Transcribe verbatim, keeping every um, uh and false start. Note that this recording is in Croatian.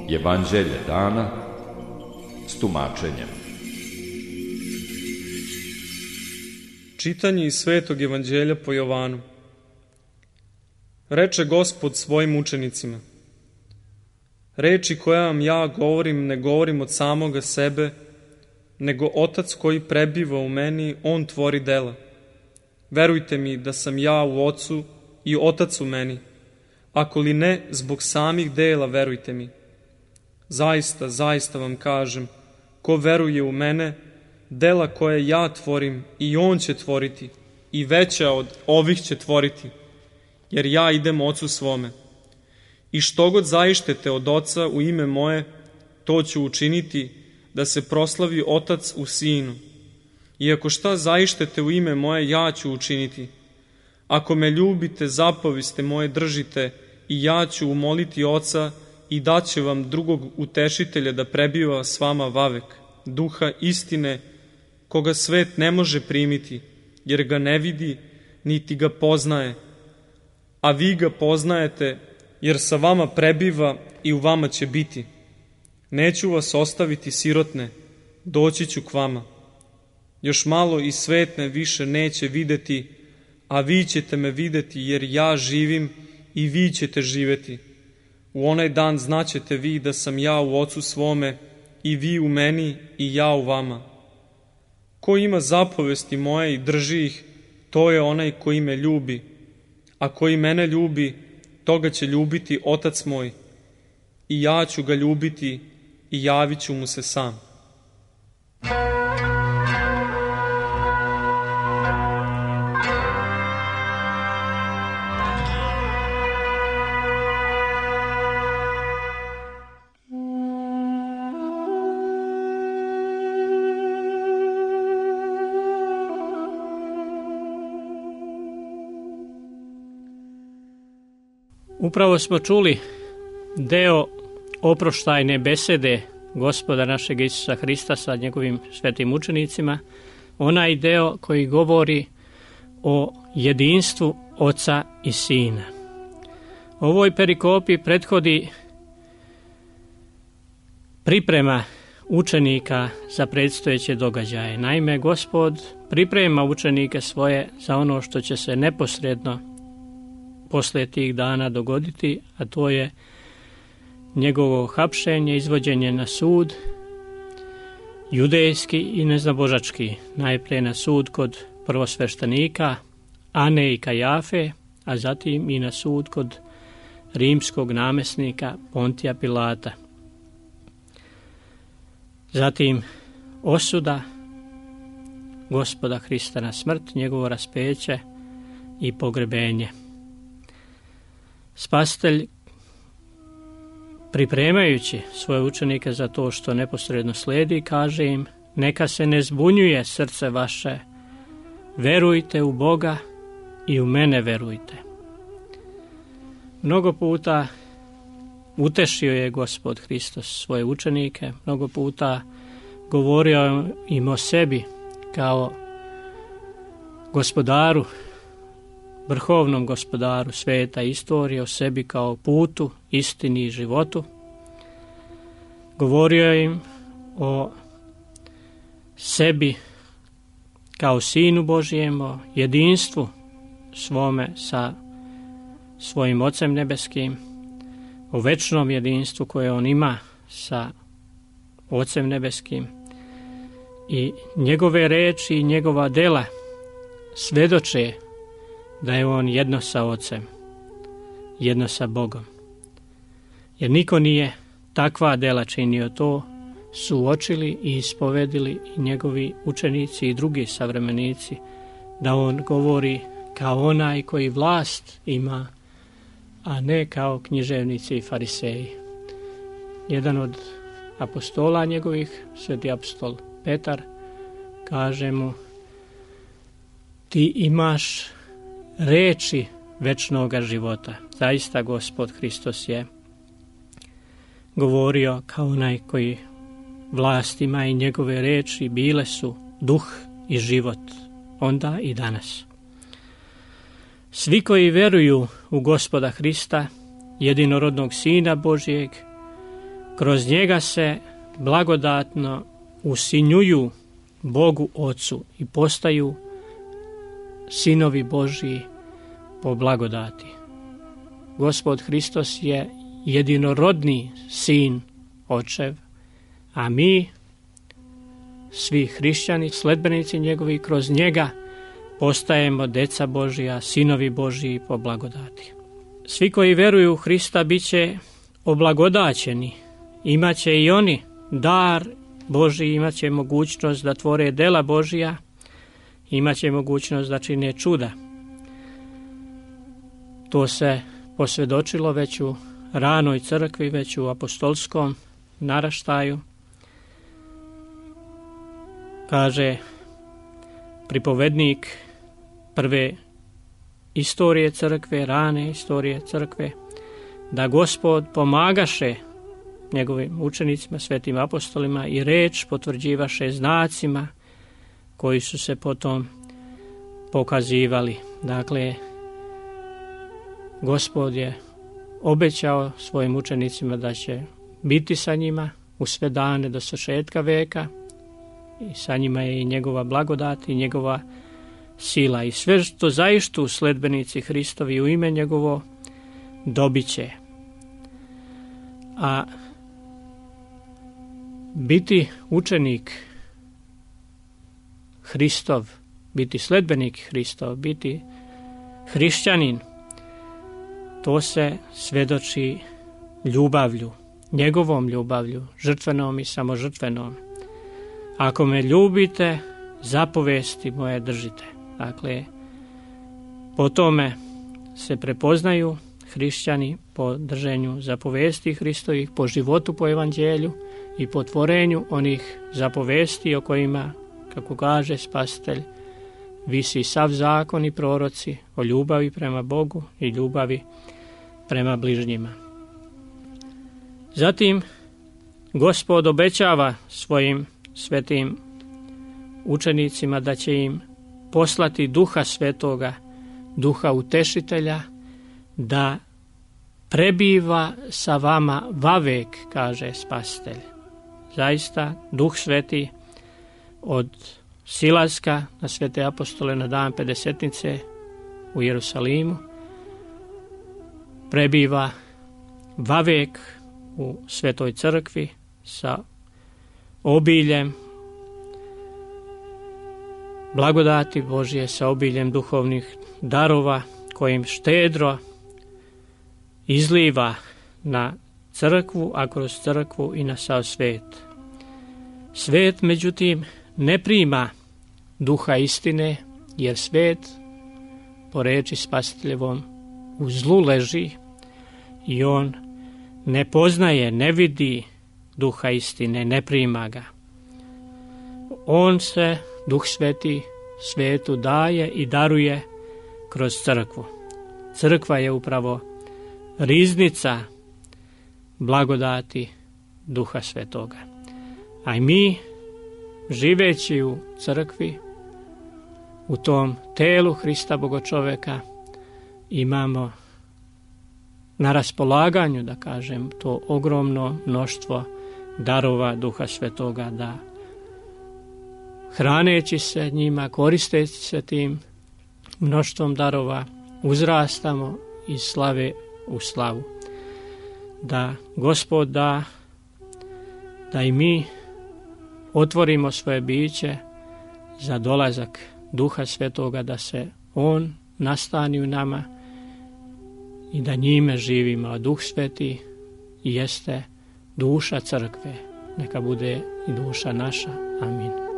Evanđelje dana s tumačenjem. Čitanje iz Svetog Evanđelja po Jovanu. Reče Gospod svojim učenicima: reči koje vam ja govorim, ne govorim od samoga sebe, nego Otac koji prebiva u meni, on tvori dela. Verujte mi da sam ja u Ocu i Otac u meni. Ako li ne, zbog samih dela verujte mi. Zaista, zaista vam kažem, ko veruje u mene, dela koje ja tvorim i on će tvoriti, i veća od ovih će tvoriti, jer ja idem Ocu svome. I što god zaištete od Oca u ime moje, to ću učiniti, da se proslavi Otac u Sinu. I ako šta zaištete u ime moje, ja ću učiniti. Ako me ljubite, zapovesti moje držite, i ja ću umoliti Oca i daće vam drugog utešitelja da prebiva s vama vavek, duha istine, koga svet ne može primiti, jer ga ne vidi, niti ga poznaje. A vi ga poznajete, jer sa vama prebiva i u vama će biti. Neću vas ostaviti sirotne, doći ću k vama. Još malo i svet me više neće videti, a vi ćete me videti, jer ja živim i vi ćete živeti. U onaj dan znaćete vi da sam ja u Ocu svome, i vi u meni i ja u vama. Ko ima zapovesti moje i drži ih, to je onaj koji me ljubi. A koji mene ljubi, toga će ljubiti Otac moj. I ja ću ga ljubiti i javit ću mu se sam. Upravo smo čuli deo oproštajne besede Gospoda našeg Isusa Hrista sa njegovim svetim učenicima, onaj deo koji govori o jedinstvu Oca i Sina. Ovoj perikopi prethodi priprema učenika za predstojeće događaje. Naime, Gospod priprema učenike svoje za ono što će se neposredno poslije tih dana dogoditi, a to je njegovo hapšenje, izvođenje na sud, judejski i neznabožački. Najprije na sud kod prvosveštenika Ane i Kajafe, a zatim i na sud kod rimskog namjesnika Pontija Pilata. Zatim osuda Gospoda Hrista na smrt, njegovo raspeće i pogrebenje. Spasitelj, pripremajući svoje učenike za to što neposredno slijedi, kaže im: neka se ne zbunjuje srce vaše, verujte u Boga i u mene verujte. Mnogo puta utešio je Gospod Hristos svoje učenike, mnogo puta govorio im o sebi kao gospodaru, vrhovnom gospodaru sveta i istorije, o sebi kao putu, istini i životu. Govorio im o sebi kao Sinu Božijem, o jedinstvu svome sa svojim Ocem nebeskim, o večnom jedinstvu koje on ima sa Ocem nebeskim. I njegove reči i njegova dela svedoče da je on jedno sa Ocem, jedno sa Bogom. Jer niko nije takva dela činio, to su uočili i ispovedili i njegovi učenici i drugi savremenici, da on govori kao onaj koji vlast ima, a ne kao književnici i fariseji. Jedan od apostola njegovih, sveti apostol Petar, kaže mu: ti imaš reči večnoga života. Zaista Gospod Hristos je govorio kao onaj koji vlast ima i njegove reči bile su duh i život, onda i danas. Svi koji veruju u Gospoda Hrista, jedinorodnog Sina Božijeg, kroz njega se blagodatno usinjuju Bogu Ocu i postaju sinovi Božji po blagodati. Gospod Hristos je jedinorodni sin Očev, a mi, svi hrišćani, sledbenici njegovi, kroz njega postajemo deca Božija, sinovi Božji po blagodati. Svi koji veruju u Hrista bit će oblagodaćeni, imat će i oni dar Božji, imat će mogućnost da tvore dela Božija, imat će mogućnost da čine čuda. To se posvjedočilo već u ranoj crkvi, već u apostolskom naraštaju. Kaže pripovednik prve istorije crkve, rane istorije crkve, da Gospod pomagaše njegovim učenicima, svetim apostolima, i reč potvrđivaše znacima koji su se potom pokazivali. Dakle, Gospod je obećao svojim učenicima da će biti sa njima u sve dane do svršetka veka, i sa njima je i njegova blagodat i njegova sila. I sve što zaištu sledbenici Hristovi u ime njegovo dobit će. A biti učenik Hristov, biti sledbenik Hristov, biti hrišćanin, to se svedoči ljubavlju, njegovom ljubavlju, žrtvenom i samožrtvenom. Ako me ljubite, zapovesti moje držite. Dakle, po tome se prepoznaju hrišćani, po drženju zapovesti Hristovih, po životu po evanđelju i po tvorenju onih zapovesti o kojima, kako kaže Spasitelj, visi sav zakon i proroci o ljubavi prema Bogu i ljubavi prema bližnjima. Zatim, Gospod obećava svojim svetim učenicima da će im poslati Duha Svetoga, Duha Utešitelja, da prebiva sa vama vavek, kaže Spasitelj. Zaista, Duh Sveti od silaska na svete apostole na dan Pedesetnice u Jerusalimu prebiva vavek u Svetoj crkvi sa obiljem blagodati Božje, sa obiljem duhovnih darova kojim štedro izliva na crkvu, a kroz crkvu i na sav svet. Svet, međutim, ne prima duha istine, jer svet, po reči Spasiteljevom, u zlu leži i on ne poznaje, ne vidi duha istine, ne prima ga. On se, Duh Sveti, svetu daje i daruje kroz crkvu. Crkva je upravo riznica blagodati Duha Svetoga. A i mi, živeći u crkvi, u tom telu Hrista Bogočoveka, imamo na raspolaganju, da kažem, to ogromno mnoštvo darova Duha Svetoga, da hraneći se njima, koristeći se tim mnoštvom darova, uzrastamo iz slave u slavu. Da Gospod da, da i mi otvorimo svoje biće za dolazak Duha Svetoga, da se On nastani u nama i da njime živimo. A Duh Sveti jeste duša crkve. Neka bude i duša naša. Amin.